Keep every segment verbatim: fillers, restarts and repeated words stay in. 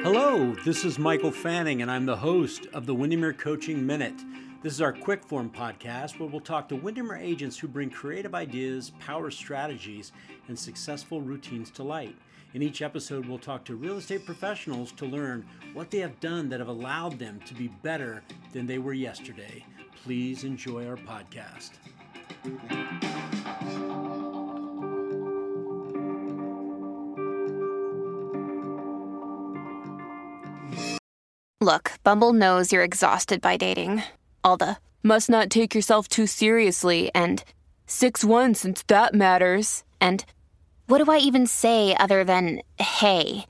Hello, this is Michael Fanning, and I'm the host of the Windermere Coaching Minute. This is our quick form podcast where we'll talk to Windermere agents who bring creative ideas, power strategies, and successful routines to light. In each episode, we'll talk to real estate professionals to learn what they have done that have allowed them to be better than they were yesterday. Please enjoy our podcast. Look, Bumble knows you're exhausted by dating. All the, must not take yourself too seriously, and six one since that matters, and what do I even say other than, hey?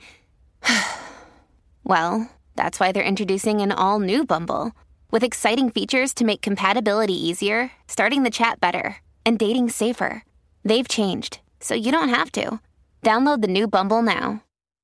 Well, that's why they're introducing an all-new Bumble, with exciting features to make compatibility easier, starting the chat better, and dating safer. They've changed, so you don't have to. Download the new Bumble now.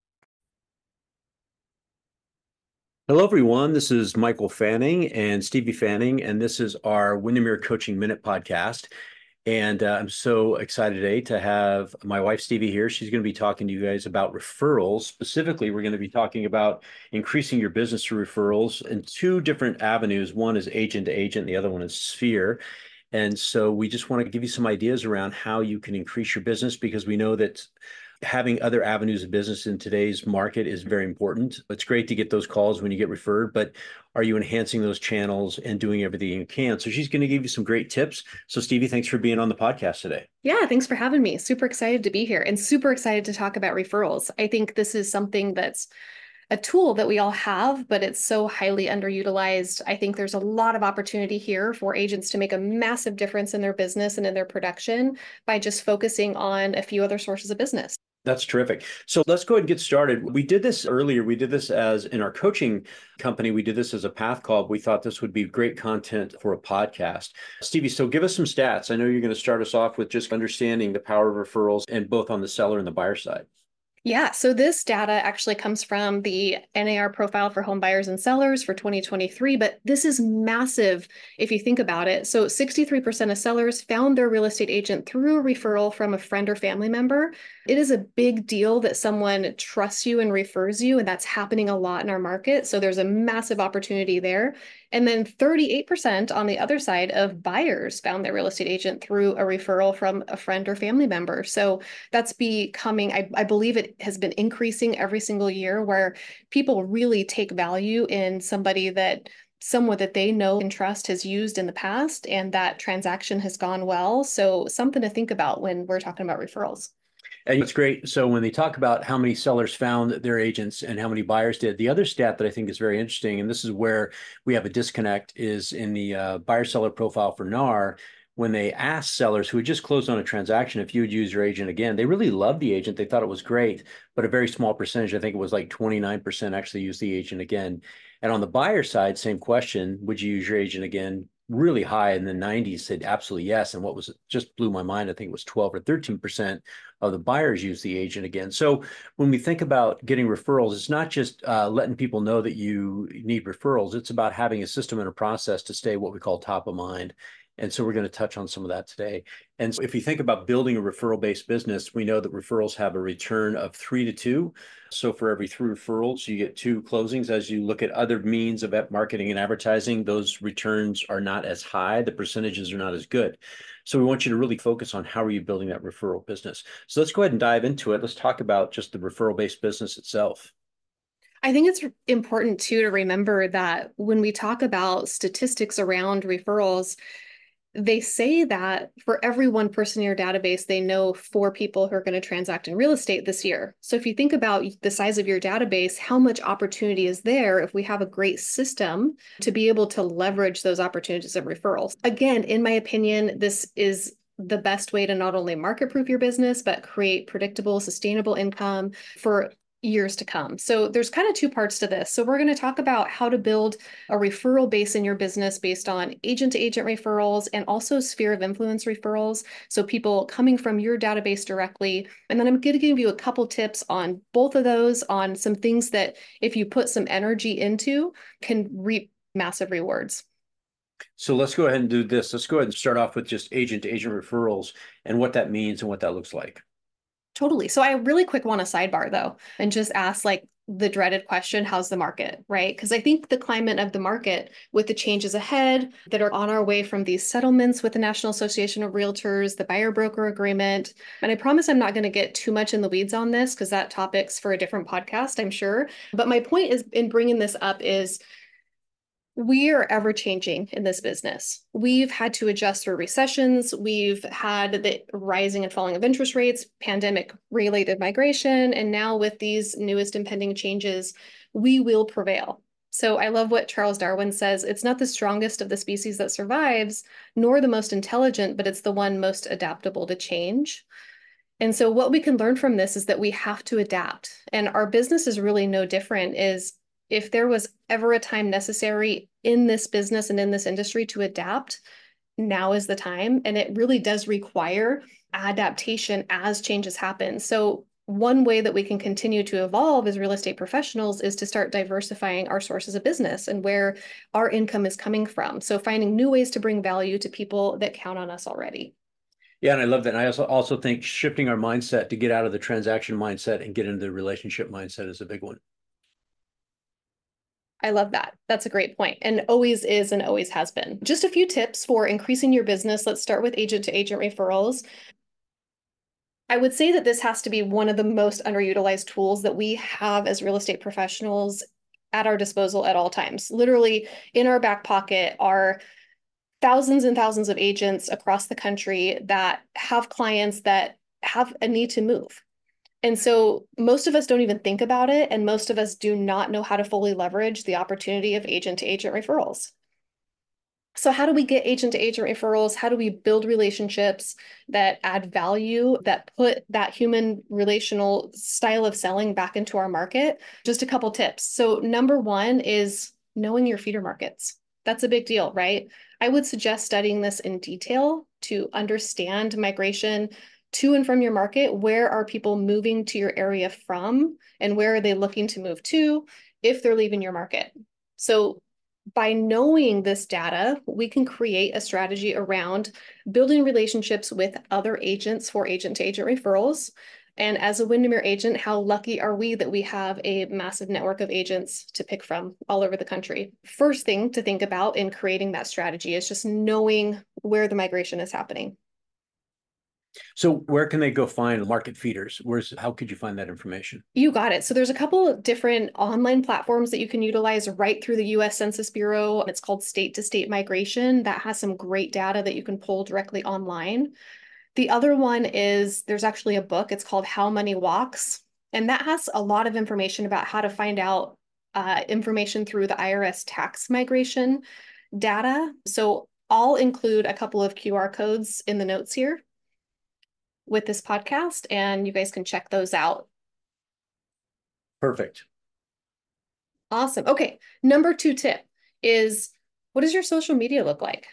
Hello, everyone. This is Michael Fanning and Stevie Fanning, and this is our Windermere Coaching Minute podcast. And uh, I'm so excited today to have my wife, Stevie, here. She's going to be talking to you guys about referrals. Specifically, we're going to be talking about increasing your business through referrals in two different avenues. One is agent to agent, the other one is Sphere. And so we just want to give you some ideas around how you can increase your business, because we know that having other avenues of business in today's market is very important. It's great to get those calls when you get referred, but are you enhancing those channels and doing everything you can? So she's going to give you some great tips. So Stevie, thanks for being on the podcast today. Yeah, thanks for having me. Super excited to be here and super excited to talk about referrals. I think this is something that's a tool that we all have, but it's so highly underutilized. I think there's a lot of opportunity here for agents to make a massive difference in their business and in their production by just focusing on a few other sources of business. That's terrific. So let's go ahead and get started. We did this earlier. We did this as in our coaching company. We did this as a path call. We thought this would be great content for a podcast. Stevie, so give us some stats. I know you're going to start us off with just understanding the power of referrals, and both on the seller and the buyer side. Yeah, so this data actually comes from the N A R profile for home buyers and sellers for twenty twenty-three, but this is massive if you think about it. So sixty-three percent of sellers found their real estate agent through a referral from a friend or family member. It is a big deal that someone trusts you and refers you, and that's happening a lot in our market. So there's a massive opportunity there. And then thirty-eight percent on the other side of buyers found their real estate agent through a referral from a friend or family member. So that's becoming, I, I believe it has been increasing every single year, where people really take value in somebody that someone that they know and trust has used in the past, and that transaction has gone well. So something to think about when we're talking about referrals. And it's great. So when they talk about how many sellers found their agents and how many buyers did, the other stat that I think is very interesting, and this is where we have a disconnect, is in the uh, buyer-seller profile for N A R. When they asked sellers who had just closed on a transaction if you would use your agent again, they really loved the agent. They thought it was great, but a very small percentage, I think it was like twenty-nine percent actually used the agent again. And on the buyer side, same question, would you use your agent again? Really high in the nineties said absolutely yes. And what was just blew my mind, I think it was twelve or thirteen percent of the buyers use the agent again. So when we think about getting referrals, it's not just uh, letting people know that you need referrals. It's about having a system and a process to stay what we call top of mind. And so we're going to touch on some of that today. And so if you think about building a referral-based business, we know that referrals have a return of three to two. So for every three referrals, you get two closings. As you look at other means of marketing and advertising, those returns are not as high. The percentages are not as good. So we want you to really focus on how are you building that referral business. So let's go ahead and dive into it. Let's talk about just the referral-based business itself. I think it's important too to remember that when we talk about statistics around referrals, they say that for every one person in your database, they know four people who are going to transact in real estate this year. So if you think about the size of your database, how much opportunity is there if we have a great system to be able to leverage those opportunities of referrals? Again, in my opinion, this is the best way to not only market-proof your business, but create predictable, sustainable income for years to come. So there's kind of two parts to this. So we're going to talk about how to build a referral base in your business based on agent-to-agent referrals and also sphere of influence referrals. So people coming from your database directly. And then I'm going to give you a couple tips on both of those, on some things that if you put some energy into, can reap massive rewards. So let's go ahead and do this. Let's go ahead and start off with just agent-to-agent referrals and what that means and what that looks like. Totally. So I really quick want to sidebar though, and just ask, like, the dreaded question, how's the market, right? Because I think the climate of the market with the changes ahead that are on our way from these settlements with the National Association of Realtors, the buyer broker agreement, and I promise I'm not going to get too much in the weeds on this because that topic's for a different podcast, I'm sure. But my point is in bringing this up is we are ever changing in this business. We've had to adjust through recessions. We've had the rising and falling of interest rates, pandemic related migration. And now with these newest impending changes, we will prevail. So I love what Charles Darwin says. It's not the strongest of the species that survives, nor the most intelligent, but it's the one most adaptable to change. And so what we can learn from this is that we have to adapt. And our business is really no different. Is if there was ever a time necessary in this business and in this industry to adapt, now is the time. And it really does require adaptation as changes happen. So one way that we can continue to evolve as real estate professionals is to start diversifying our sources of business and where our income is coming from. So finding new ways to bring value to people that count on us already. Yeah, and I love that. And I also also think shifting our mindset to get out of the transaction mindset and get into the relationship mindset is a big one. I love that. That's a great point. And always is and always has been. Just a few tips for increasing your business. Let's start with agent to agent referrals. I would say that this has to be one of the most underutilized tools that we have as real estate professionals at our disposal at all times. Literally in our back pocket are thousands and thousands of agents across the country that have clients that have a need to move. And so most of us don't even think about it, and most of us do not know how to fully leverage the opportunity of agent-to-agent referrals. So how do we get agent-to-agent referrals? How do we build relationships that add value, that put that human relational style of selling back into our market? Just a couple tips. So number one is knowing your feeder markets. That's a big deal, right? I would suggest studying this in detail to understand migration to and from your market. Where are people moving to your area from, and where are they looking to move to if they're leaving your market? So by knowing this data, we can create a strategy around building relationships with other agents for agent-to-agent referrals. And as a Windermere agent, how lucky are we that we have a massive network of agents to pick from all over the country? First thing to think about in creating that strategy is just knowing where the migration is happening. So where can they go find market feeders? Where's, how could you find that information? You got it. So there's a couple of different online platforms that you can utilize right through the U S Census Bureau. It's called State to State Migration. That has some great data that you can pull directly online. The other one is there's actually a book. It's called How Money Walks. And that has a lot of information about how to find out uh, information through the I R S tax migration data. So I'll include a couple of Q R codes in the notes here with this podcast, and you guys can check those out. Perfect. Awesome. Okay. Number two tip is, what does your social media look like?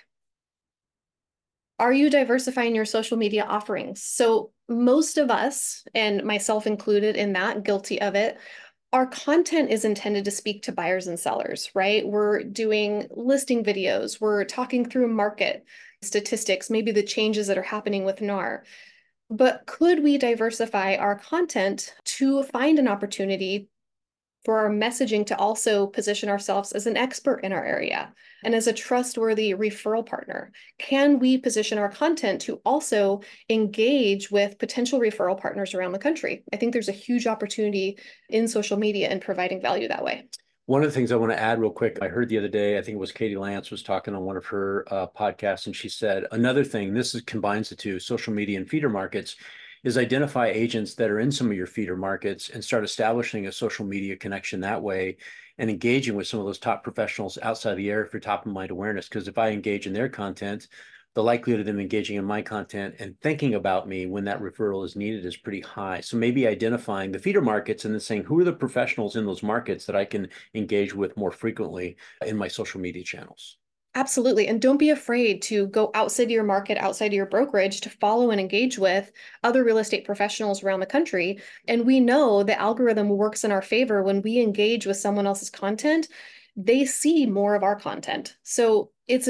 Are you diversifying your social media offerings? So most of us, and myself included in that, guilty of it, our content is intended to speak to buyers and sellers, right? We're doing listing videos. We're talking through market statistics, maybe the changes that are happening with N A R. But could we diversify our content to find an opportunity for our messaging to also position ourselves as an expert in our area and as a trustworthy referral partner? Can we position our content to also engage with potential referral partners around the country? I think there's a huge opportunity in social media and providing value that way. One of the things I want to add real quick, I heard the other day, I think it was Katie Lance was talking on one of her uh, podcasts, and she said another thing, this is, combines the two, social media and feeder markets, is identify agents that are in some of your feeder markets and start establishing a social media connection that way and engaging with some of those top professionals outside the area for top of mind awareness. Because if I engage in their content, the likelihood of them engaging in my content and thinking about me when that referral is needed is pretty high. So maybe identifying the feeder markets and then saying, who are the professionals in those markets that I can engage with more frequently in my social media channels? Absolutely. And don't be afraid to go outside of your market, outside of your brokerage, to follow and engage with other real estate professionals around the country. And we know the algorithm works in our favor when we engage with someone else's content. They see more of our content. So it's a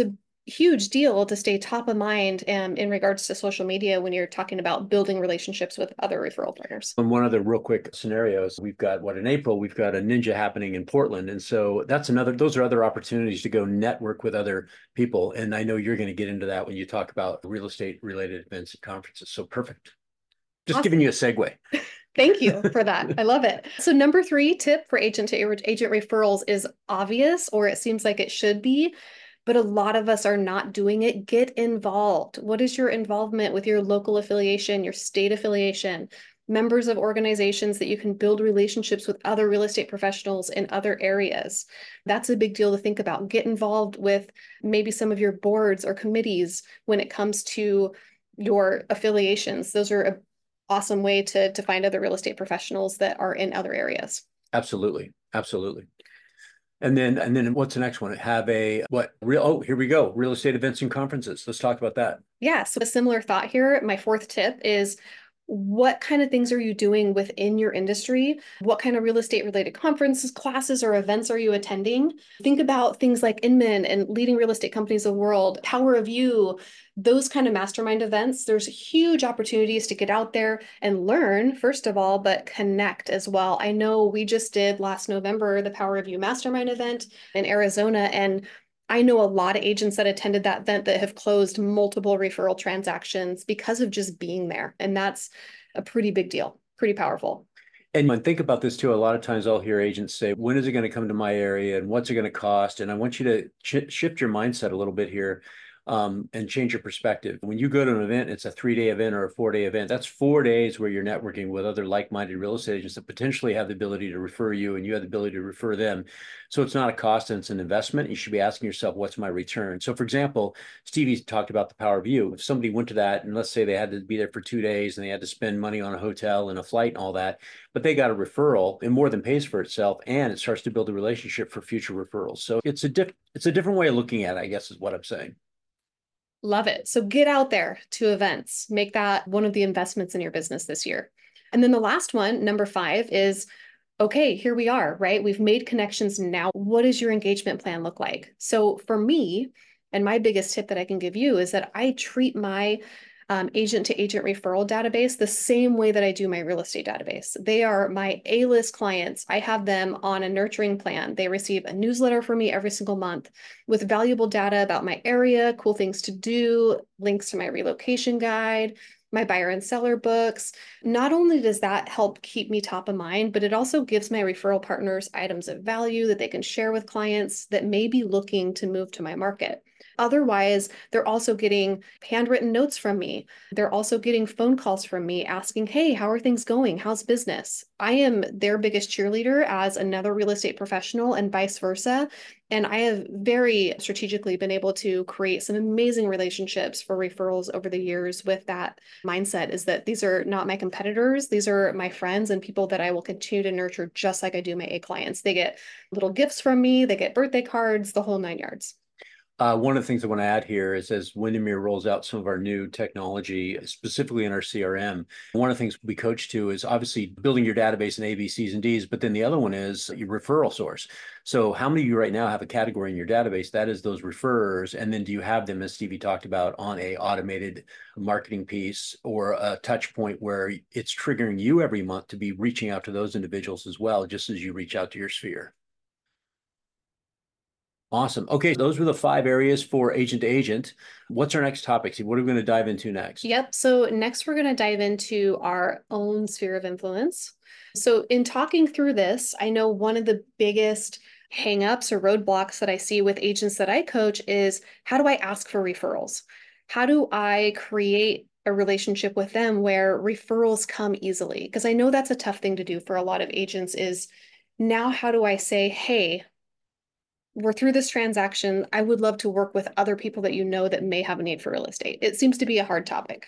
huge deal to stay top of mind um, in regards to social media when you're talking about building relationships with other referral partners. And one other real quick scenarios, we've got what in April, we've got a Ninja happening in Portland. And so that's another, those are other opportunities to go network with other people. And I know you're going to get into that when you talk about real estate related events and conferences. So perfect. Just awesome. Giving you a segue. Thank you for that. I love it. So number three tip for agent to agent referrals is obvious, or it seems like it should be, but a lot of us are not doing it. Get involved. What is your involvement with your local affiliation, your state affiliation, members of organizations that you can build relationships with other real estate professionals in other areas? That's a big deal to think about. Get involved with maybe some of your boards or committees when it comes to your affiliations. Those are a awesome way to, to find other real estate professionals that are in other areas. Absolutely. Absolutely. And then, and then what's the next one? Have a, what, real, oh, here we go. Real estate events and conferences. Let's talk about that. Yeah. So a similar thought here. My fourth tip is, what kind of things are you doing within your industry? What kind of real estate related conferences, classes, or events are you attending? Think about things like Inman and Leading Real Estate Companies of the World, Power of You, those kind of mastermind events. There's huge opportunities to get out there and learn, first of all, but connect as well. I know we just did last November, the Power of You mastermind event in Arizona, and I know a lot of agents that attended that event that have closed multiple referral transactions because of just being there. And that's a pretty big deal, pretty powerful. And when think about this too, a lot of times I'll hear agents say, when is it going to come to my area and what's it going to cost? And I want you to sh- shift your mindset a little bit here. Um, and change your perspective. When you go to an event, it's a three-day event or a four-day event. That's four days where you're networking with other like-minded real estate agents that potentially have the ability to refer you, and you have the ability to refer them. So it's not a cost and it's an investment. You should be asking yourself, what's my return? So for example, Stevie talked about the Power of You. If somebody went to that, and let's say they had to be there for two days and they had to spend money on a hotel and a flight and all that, but they got a referral, it more than pays for itself, and it starts to build a relationship for future referrals. So it's a diff- it's a different way of looking at it, I guess is what I'm saying. Love it. So get out there to events, make that one of the investments in your business this year. And then the last one, number five, is, okay, here we are, right? We've made connections now. What does your engagement plan look like? So for me, and my biggest tip that I can give you is that I treat my Um, agent to agent referral database the same way that I do my real estate database. They are my A-list clients. I have them on a nurturing plan. They receive a newsletter from me every single month with valuable data about my area, cool things to do, links to my relocation guide, my buyer and seller books. Not only does that help keep me top of mind, but it also gives my referral partners items of value that they can share with clients that may be looking to move to my market. Otherwise, they're also getting handwritten notes from me. They're also getting phone calls from me asking, hey, how are things going? How's business? I am their biggest cheerleader as another real estate professional and vice versa. And I have very strategically been able to create some amazing relationships for referrals over the years with that mindset, is that these are not my competitors. These are my friends and people that I will continue to nurture just like I do my A clients. They get little gifts from me. They get birthday cards, the whole nine yards. Uh, one of the things I want to add here is as Windermere rolls out some of our new technology, specifically in our C R M, one of the things we coach to is obviously building your database in A, B, C's, and D's, but then the other one is your referral source. So how many of you right now have a category in your database that is those referrers? And then do you have them, as Stevie talked about, on a automated marketing piece or a touch point where it's triggering you every month to be reaching out to those individuals as well, just as you reach out to your sphere? Awesome. Okay, those were the five areas for agent to agent. What's our next topic? See, what are we going to dive into next? Yep. So next we're going to dive into our own sphere of influence. So in talking through this, I know one of the biggest hangups or roadblocks that I see with agents that I coach is, how do I ask for referrals? How do I create a relationship with them where referrals come easily? Because I know that's a tough thing to do for a lot of agents, is now how do I say, hey, we're through this transaction. I would love to work with other people that you know that may have a need for real estate. It seems to be a hard topic.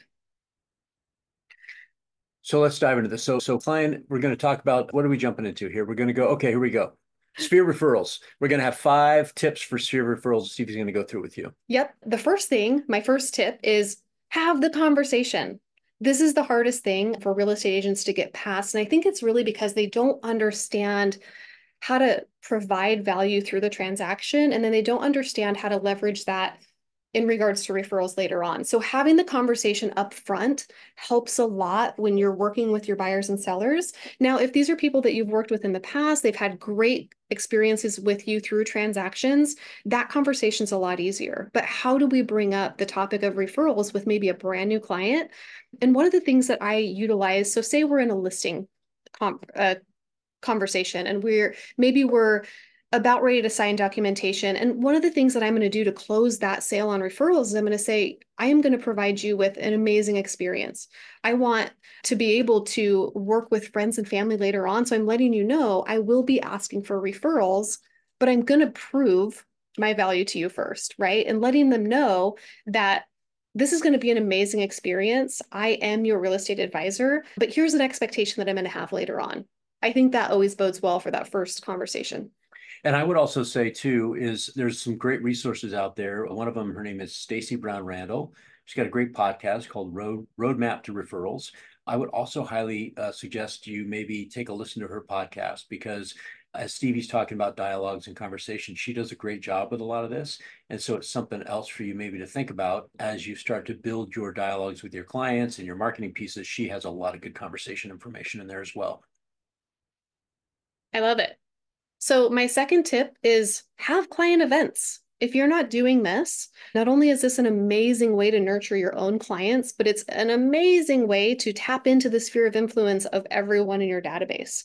So let's dive into this. So, so client, we're going to talk about, what are we jumping into here? We're going to go, okay, here we go. Sphere referrals. We're going to have five tips for sphere referrals. Stevie's going to go through with you. Yep. The first thing, my first tip is have the conversation. This is the hardest thing for real estate agents to get past. And I think it's really because they don't understand how to provide value through the transaction. And then they don't understand how to leverage that in regards to referrals later on. So having the conversation up front helps a lot when you're working with your buyers and sellers. Now, if these are people that you've worked with in the past, they've had great experiences with you through transactions, that conversation's a lot easier. But how do we bring up the topic of referrals with maybe a brand new client? And one of the things that I utilize, so say we're in a listing com- uh, conversation and we're maybe we're about ready to sign documentation. And one of the things that I'm going to do to close that sale on referrals is I'm going to say, I am going to provide you with an amazing experience. I want to be able to work with friends and family later on. So I'm letting you know I will be asking for referrals, but I'm going to prove my value to you first, right? And letting them know that this is going to be an amazing experience. I am your real estate advisor, but here's an expectation that I'm going to have later on. I think that always bodes well for that first conversation. And I would also say too, is there's some great resources out there. One of them, her name is Stacy Brown Randall. She's got a great podcast called Road Roadmap to Referrals. I would also highly uh, suggest you maybe take a listen to her podcast because as Stevie's talking about dialogues and conversations, she does a great job with a lot of this. And so it's something else for you maybe to think about as you start to build your dialogues with your clients and your marketing pieces. She has a lot of good conversation information in there as well. I love it. So my second tip is have client events. If you're not doing this, not only is this an amazing way to nurture your own clients, but it's an amazing way to tap into the sphere of influence of everyone in your database.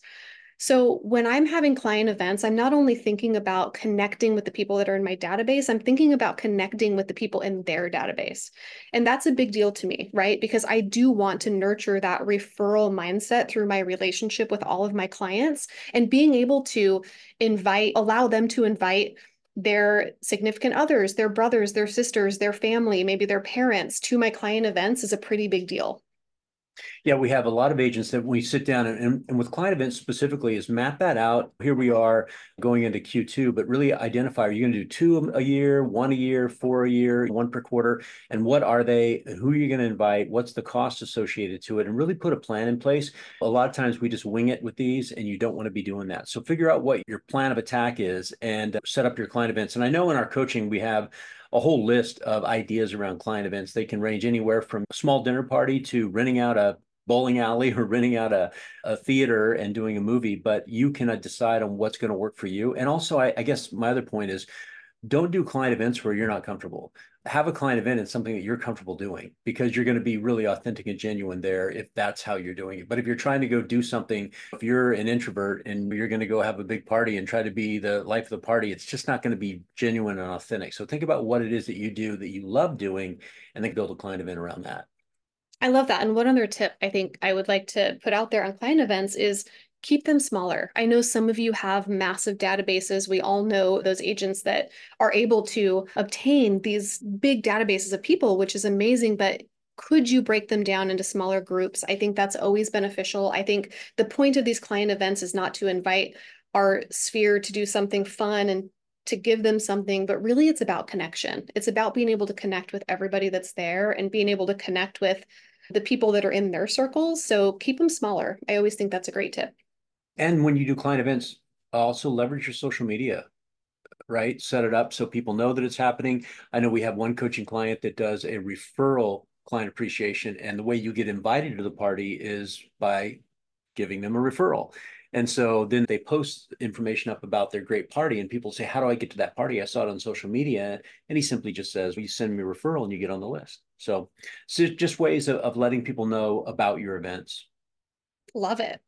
So when I'm having client events, I'm not only thinking about connecting with the people that are in my database, I'm thinking about connecting with the people in their database. And that's a big deal to me, right? Because I do want to nurture that referral mindset through my relationship with all of my clients and being able to invite, allow them to invite their significant others, their brothers, their sisters, their family, maybe their parents to my client events is a pretty big deal. Yeah, we have a lot of agents that we sit down and, and, and with client events specifically is map that out. Here we are going into Q two, but really identify, are you going to do two a year, one a year, four a year, one per quarter? And what are they? Who are you going to invite? What's the cost associated to it? And really put a plan in place. A lot of times we just wing it with these and you don't want to be doing that. So figure out what your plan of attack is and set up your client events. And I know in our coaching, we have a whole list of ideas around client events. They can range anywhere from a small dinner party to renting out a bowling alley or renting out a, a theater and doing a movie, but you can decide on what's going to work for you. And also, I, I guess my other point is don't do client events where you're not comfortable. Have a client event in something that you're comfortable doing because you're going to be really authentic and genuine there if that's how you're doing it. But if you're trying to go do something, if you're an introvert and you're going to go have a big party and try to be the life of the party, it's just not going to be genuine and authentic. So think about what it is that you do that you love doing and then build a client event around that. I love that. And one other tip I think I would like to put out there on client events is keep them smaller. I know some of you have massive databases. We all know those agents that are able to obtain these big databases of people, which is amazing, but could you break them down into smaller groups? I think that's always beneficial. I think the point of these client events is not to invite our sphere to do something fun and to give them something, but really it's about connection. It's about being able to connect with everybody that's there and being able to connect with the people that are in their circles. So keep them smaller. I always think that's a great tip. And when you do client events, also leverage your social media, right? Set it up so people know that it's happening. I know we have one coaching client that does a referral client appreciation, and the way you get invited to the party is by giving them a referral. And so then they post information up about their great party and people say, how do I get to that party? I saw it on social media. And he simply just says, well, you send me a referral and you get on the list. So, so just ways of, of letting people know about your events. Love it.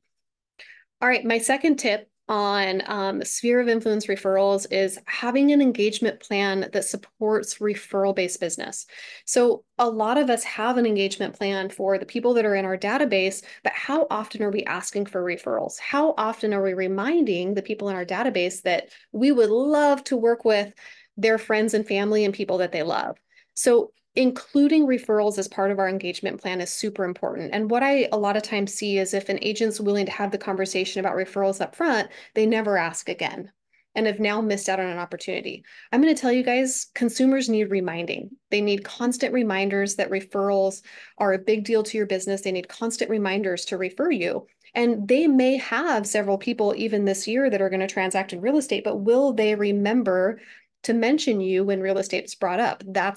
All right. My second tip on um, sphere of influence referrals is having an engagement plan that supports referral-based business. So a lot of us have an engagement plan for the people that are in our database, but how often are we asking for referrals? How often are we reminding the people in our database that we would love to work with their friends and family and people that they love? So including referrals as part of our engagement plan is super important. And what I a lot of times see is if an agent's willing to have the conversation about referrals up front, they never ask again and have now missed out on an opportunity. I'm going to tell you guys, consumers need reminding. They need constant reminders that referrals are a big deal to your business. They need constant reminders to refer you. And they may have several people even this year that are going to transact in real estate, but will they remember to mention you when real estate is brought up? That's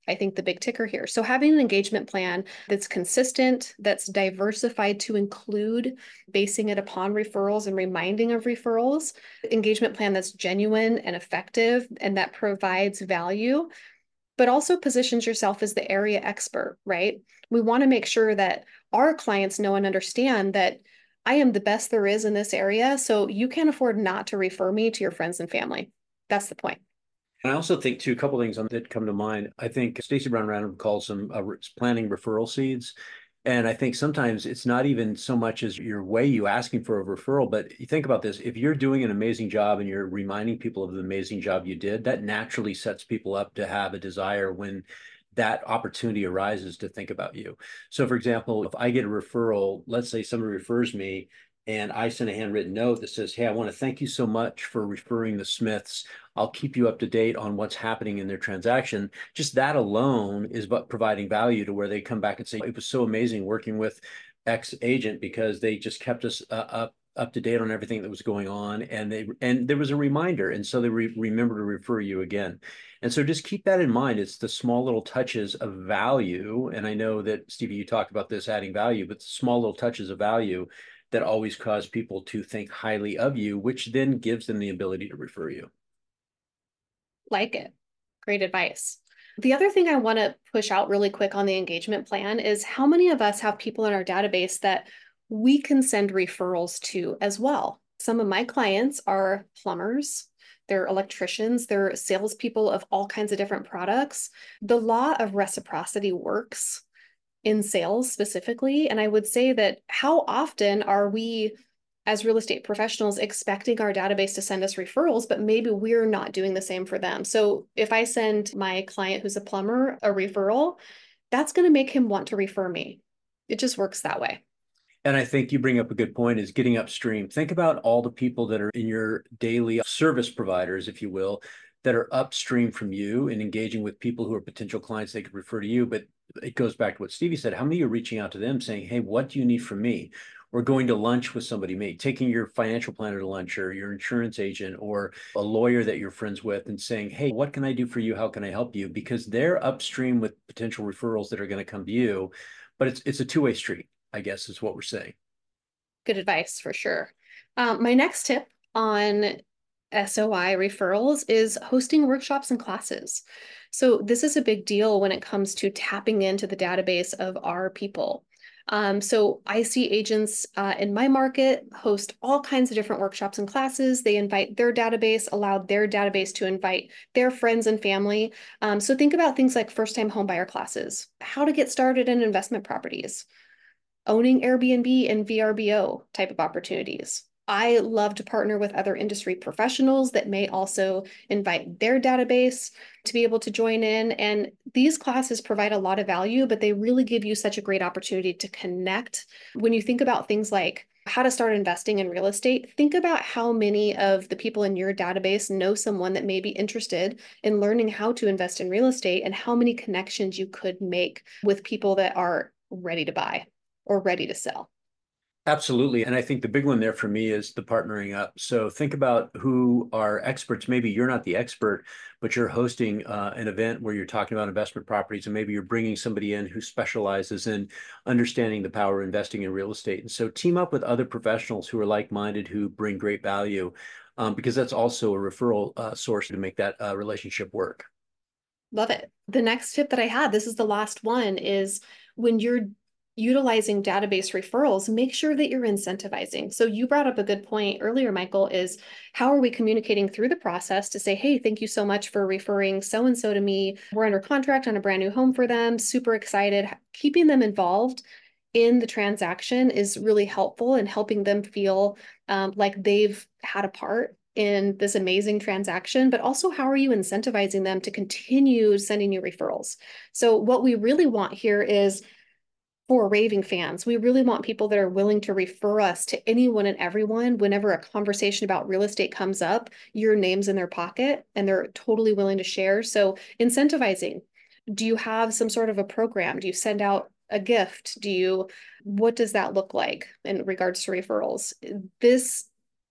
I think, the big ticker here. So having an engagement plan that's consistent, that's diversified to include basing it upon referrals and reminding of referrals, engagement plan that's genuine and effective and that provides value, but also positions yourself as the area expert, right? We want to make sure that our clients know and understand that I am the best there is in this area, so you can't afford not to refer me to your friends and family. That's the point. And I also think too, a couple of things that come to mind. I think Stacy Brown Random calls them uh, planting referral seeds. And I think sometimes it's not even so much as your way you asking for a referral, but you think about this, if you're doing an amazing job and you're reminding people of the amazing job you did, that naturally sets people up to have a desire when that opportunity arises to think about you. So for example, if I get a referral, let's say somebody refers me and I send a handwritten note that says, hey, I want to thank you so much for referring the Smiths. I'll keep you up to date on what's happening in their transaction. Just that alone is but providing value to where they come back and say, it was so amazing working with X agent because they just kept us uh, up up to date on everything that was going on. And they and there was a reminder. And so they re remember to refer you again. And so just keep that in mind. It's the small little touches of value. And I know that, Stevie, you talked about this adding value, but the small little touches of value that always cause people to think highly of you, which then gives them the ability to refer you. Like it. Great advice. The other thing I want to push out really quick on the engagement plan is how many of us have people in our database that we can send referrals to as well. Some of my clients are plumbers, they're electricians, they're salespeople of all kinds of different products. The law of reciprocity works in sales specifically. And I would say that how often are we as real estate professionals expecting our database to send us referrals, but maybe we're not doing the same for them. So if I send my client who's a plumber a referral, that's going to make him want to refer me. It just works that way. And I think you bring up a good point is getting upstream. Think about all the people that are in your daily service providers, if you will, that are upstream from you and engaging with people who are potential clients they could refer to you. But it goes back to what Stevie said. How many are reaching out to them saying, hey, what do you need from me? Or going to lunch with somebody, maybe taking your financial planner to lunch or your insurance agent or a lawyer that you're friends with and saying, hey, what can I do for you? How can I help you? Because they're upstream with potential referrals that are going to come to you. But it's it's a two-way street, I guess, is what we're saying. Good advice for sure. Um, my next tip on S O I referrals is hosting workshops and classes. So this is a big deal when it comes to tapping into the database of our people. Um, so I see agents uh, in my market host all kinds of different workshops and classes. They invite their database, allow their database to invite their friends and family. Um, so think about things like first-time homebuyer classes, how to get started in investment properties, owning Airbnb and V R B O type of opportunities. I love to partner with other industry professionals that may also invite their database to be able to join in. And these classes provide a lot of value, but they really give you such a great opportunity to connect. When you think about things like how to start investing in real estate, think about how many of the people in your database know someone that may be interested in learning how to invest in real estate and how many connections you could make with people that are ready to buy or ready to sell. Absolutely. And I think the big one there for me is the partnering up. So think about who are experts. Maybe you're not the expert, but you're hosting uh, an event where you're talking about investment properties, and maybe you're bringing somebody in who specializes in understanding the power of investing in real estate. And so team up with other professionals who are like-minded, who bring great value, um, because that's also a referral uh, source to make that uh, relationship work. Love it. The next tip that I had, this is the last one, is when you're utilizing database referrals, make sure that you're incentivizing. So you brought up a good point earlier, Michael, is how are we communicating through the process to say, hey, thank you so much for referring so-and-so to me. We're under contract on a brand new home for them. Super excited. Keeping them involved in the transaction is really helpful in helping them feel um, like they've had a part in this amazing transaction, but also how are you incentivizing them to continue sending you referrals? So what we really want here is for raving fans, we really want people that are willing to refer us to anyone and everyone. Whenever a conversation about real estate comes up, your name's in their pocket and they're totally willing to share. So incentivizing. Do you have some sort of a program? Do you send out a gift? Do you, what does that look like in regards to referrals? This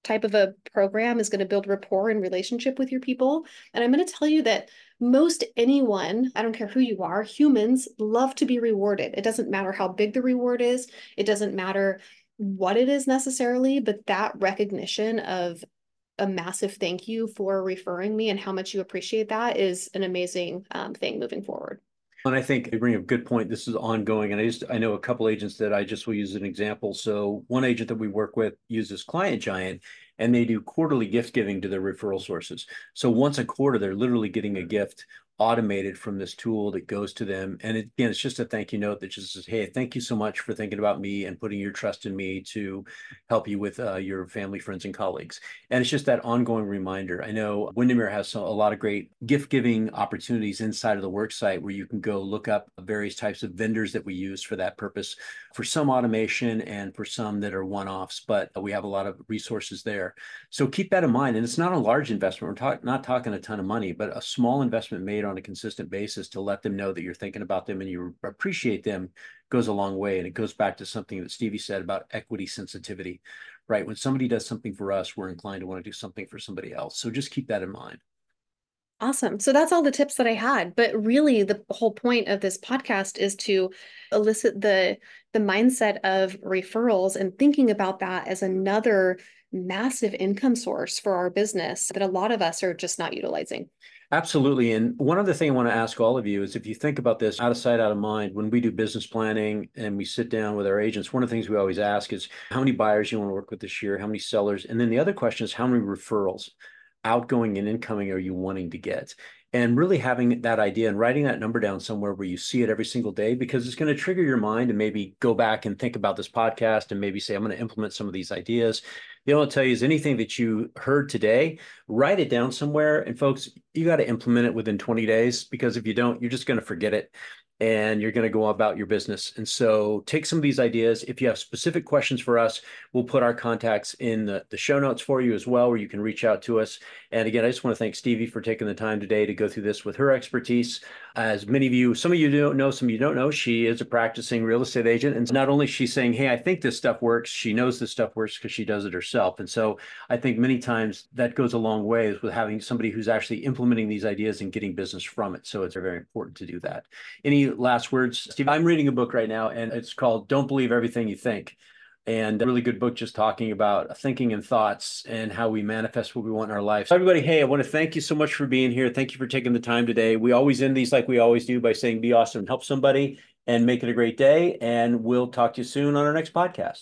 type of a program is going to build rapport and relationship with your people. And I'm going to tell you that most anyone, I don't care who you are, humans love to be rewarded. It doesn't matter how big the reward is. It doesn't matter what it is necessarily, but that recognition of a massive thank you for referring me and how much you appreciate that is an amazing um, thing moving forward. And I think you bring up a good point. This is ongoing. And I just, I know a couple agents that I just will use as an example. So one agent that we work with uses Client Giant, and they do quarterly gift giving to their referral sources. So once a quarter, they're literally getting a gift automated from this tool that goes to them. And it, again, it's just a thank you note that just says, hey, thank you so much for thinking about me and putting your trust in me to help you with uh, your family, friends, and colleagues. And it's just that ongoing reminder. I know Windermere has a lot of great gift giving opportunities inside of the worksite where you can go look up various types of vendors that we use for that purpose, for some automation and for some that are one-offs, but we have a lot of resources there. So keep that in mind. And it's not a large investment. We're talk, not talking a ton of money, but a small investment made on a consistent basis to let them know that you're thinking about them and you appreciate them goes a long way. And it goes back to something that Stevie said about equity sensitivity, right? When somebody does something for us, we're inclined to want to do something for somebody else. So just keep that in mind. Awesome. So that's all the tips that I had. But really, the whole point of this podcast is to elicit the, the mindset of referrals and thinking about that as another massive income source for our business that a lot of us are just not utilizing. Absolutely. And one other thing I want to ask all of you is if you think about this out of sight, out of mind, when we do business planning and we sit down with our agents, one of the things we always ask is how many buyers you want to work with this year, how many sellers? And then the other question is how many referrals, outgoing and incoming, are you wanting to get? And really having that idea and writing that number down somewhere where you see it every single day, because it's going to trigger your mind and maybe go back and think about this podcast and maybe say, I'm going to implement some of these ideas. The only tell you is anything that you heard today, write it down somewhere. And folks, you got to implement it within twenty days, because if you don't, you're just going to forget it and you're going to go about your business. And so take some of these ideas. If you have specific questions for us, we'll put our contacts in the, the show notes for you as well, where you can reach out to us. And again, I just want to thank Stevie for taking the time today to go through this with her expertise. As many of you, some of you don't know, some of you don't know, she is a practicing real estate agent. And not only is she saying, hey, I think this stuff works, she knows this stuff works because she does it herself. And so I think many times that goes a long way with having somebody who's actually implementing these ideas and getting business from it. So it's very important to do that. Any last words? Steve, I'm reading a book right now, and it's called Don't Believe Everything You Think. And a really good book just talking about thinking and thoughts and how we manifest what we want in our life. So everybody, hey, I want to thank you so much for being here. Thank you for taking the time today. We always end these like we always do by saying be awesome and help somebody and make it a great day. And we'll talk to you soon on our next podcast.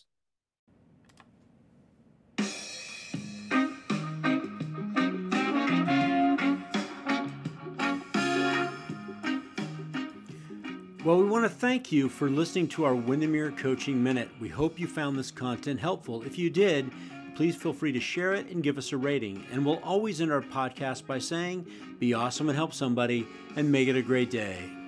Well, we want to thank you for listening to our Windermere Coaching Minute. We hope you found this content helpful. If you did, please feel free to share it and give us a rating. And we'll always end our podcast by saying, be awesome and help somebody and make it a great day.